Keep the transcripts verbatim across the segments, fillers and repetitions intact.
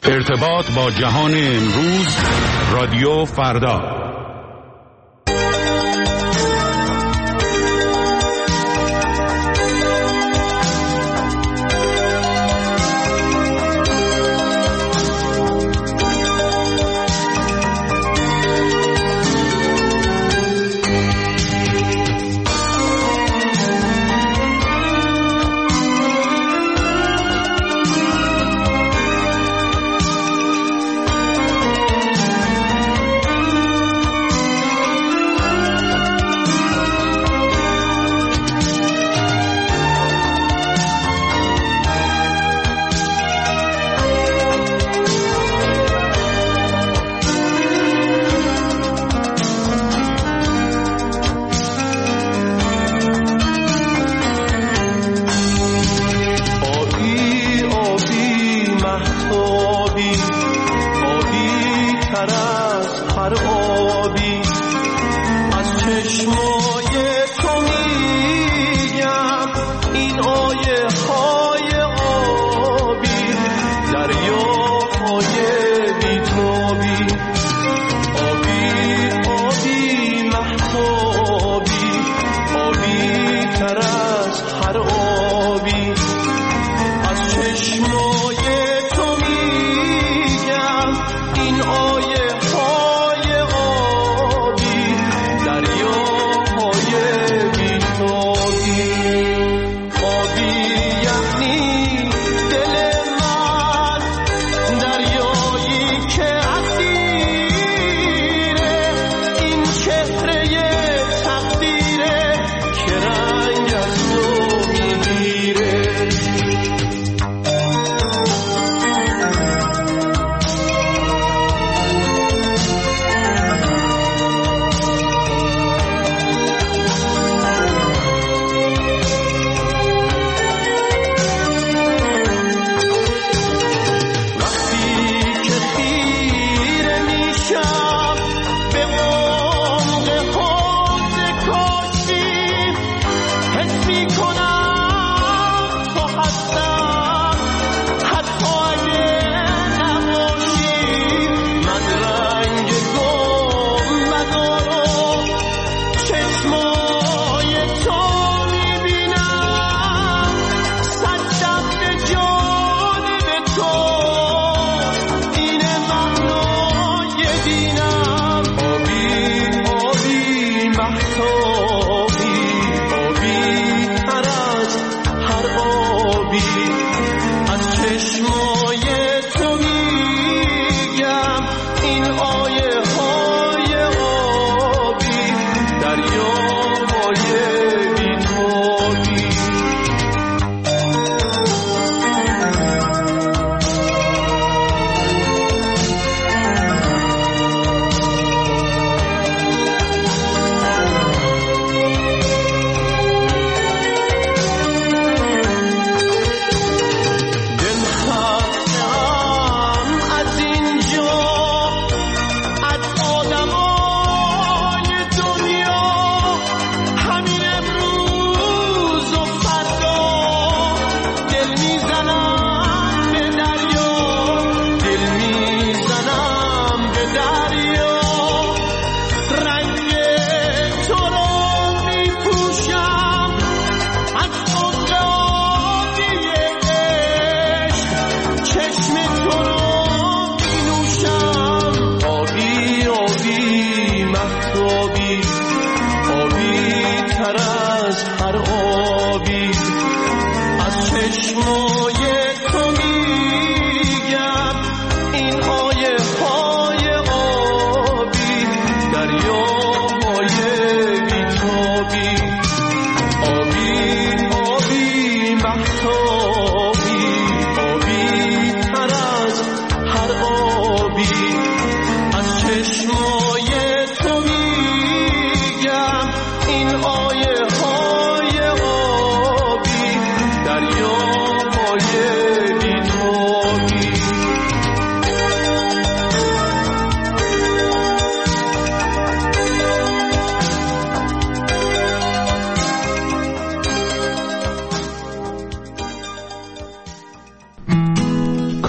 ارتباط با جهان امروز، رادیو فردا.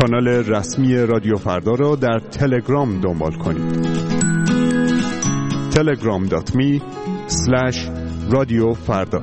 کانال رسمی رادیو فردا را در تلگرام دنبال کنید. تلگرام دات می اسلش رادیو فردا.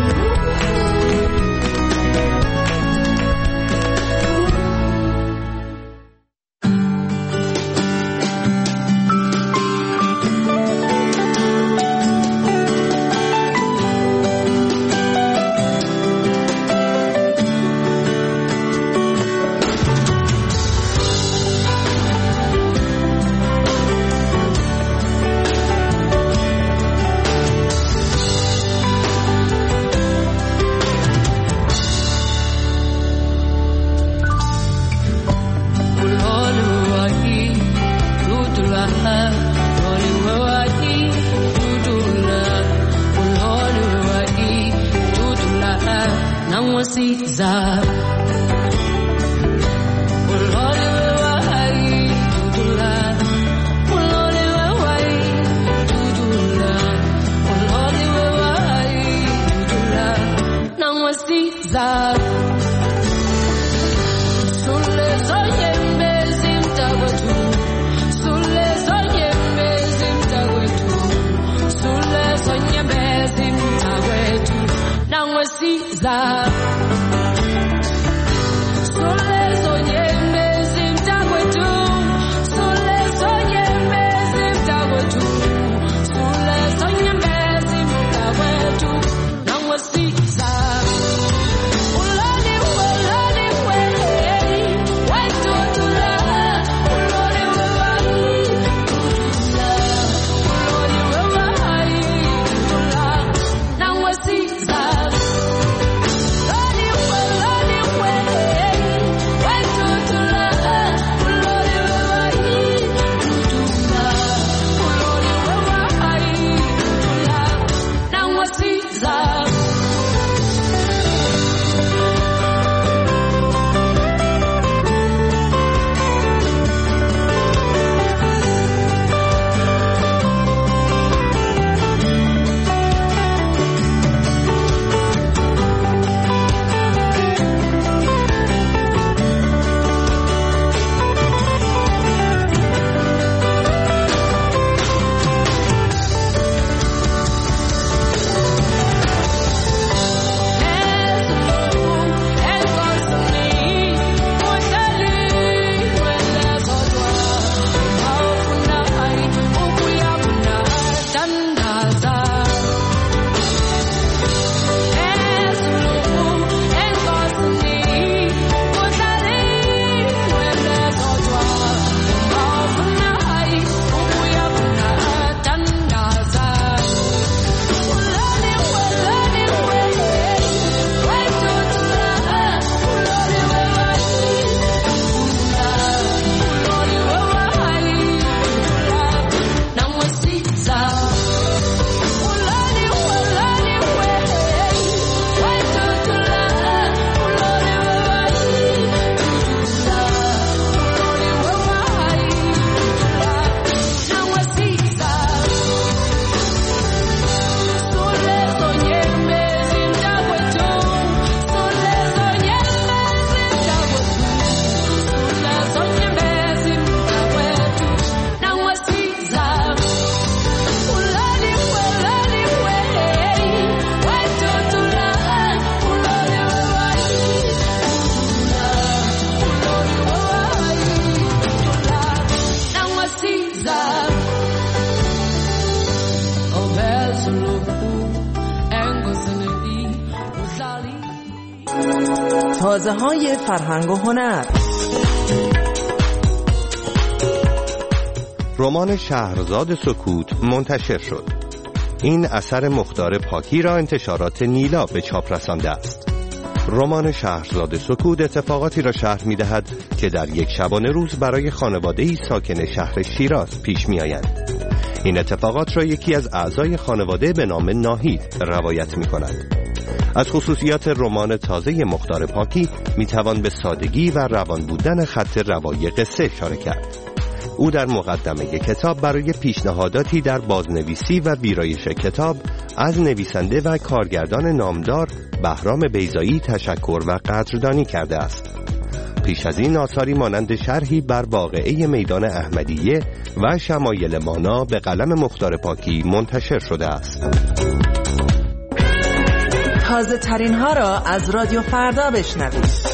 تازه‌های فرهنگ و هنر. رمان شهرزاد سکوت منتشر شد. این اثر مختار پاکی را انتشارات نیلا به چاپ رسانده است. رمان شهرزاد سکوت اتفاقاتی را شرح می‌دهد که در یک شبانه روز برای خانواده‌ای ساکن شهر شیراز پیش می‌آیند. این اتفاقات را یکی از اعضای خانواده به نام ناهید روایت می‌کند. از خصوصیات رمان تازه مختار پاکی میتوان به سادگی و روان بودن خط روایی قصه اشاره کرد. او در مقدمه کتاب برای پیشنهاداتی در بازنویسی و ویرایش کتاب از نویسنده و کارگردان نامدار بهرام بیضایی تشکر و قدردانی کرده است. پیش از این آثاری مانند شرحی بر واقعه میدان احمدیه و شمایل مانا به قلم مختار پاکی منتشر شده است. تازه ترین ها را از رادیو فردا بشنوید.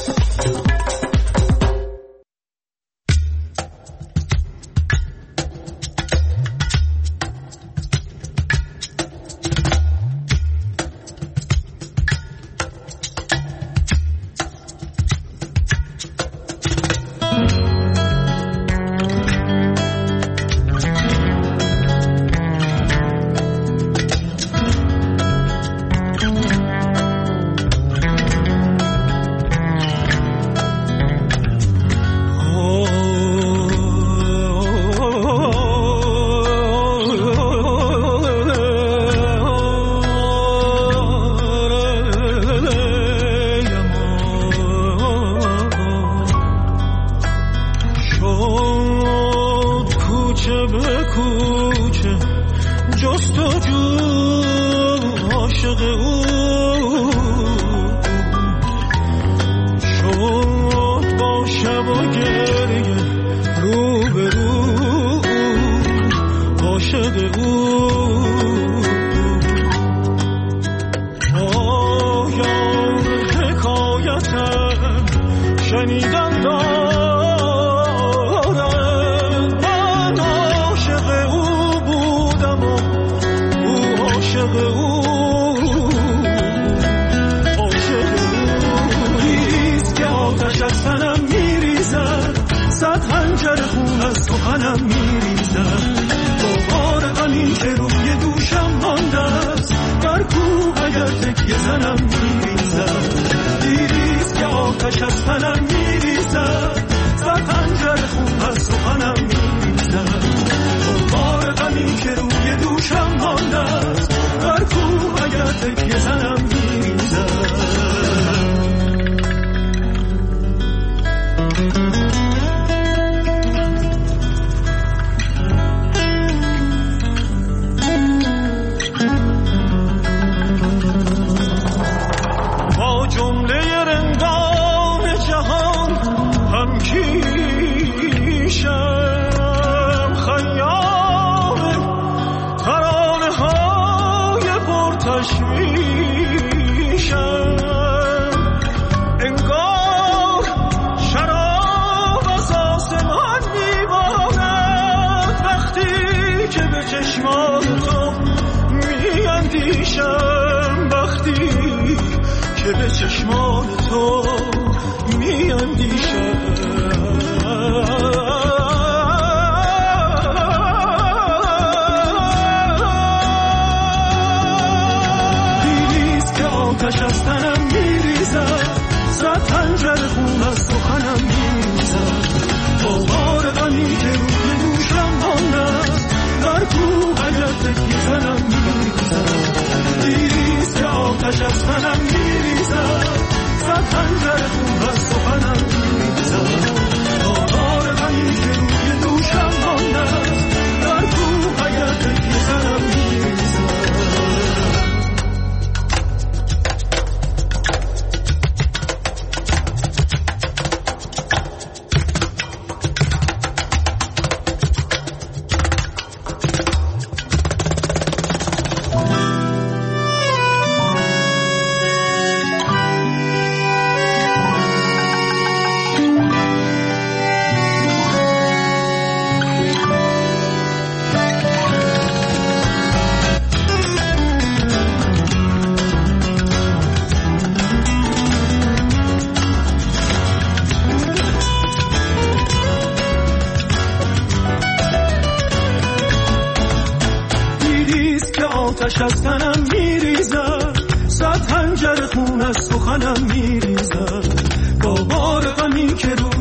آتش از تنم میریزد، صد خنجر خون از سخنم میریزد، با بار غمی که رو